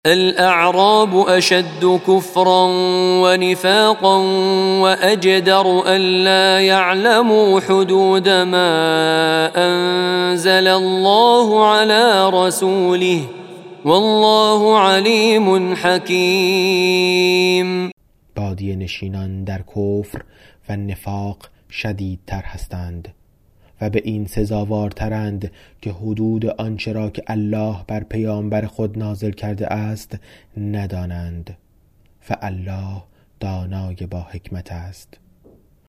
الأعراب أشد كفرا ونفاقا وأجدر ألا يعلموا حدود ما أنزل الله على رسوله والله علیم حکیم. بادیه نشینان در کفر و نفاق شدیدتر هستند و به این سزاوارترند که حدود آنچه را که الله بر پیامبر خود نازل کرده است ندانند و الله دانای با حکمت است.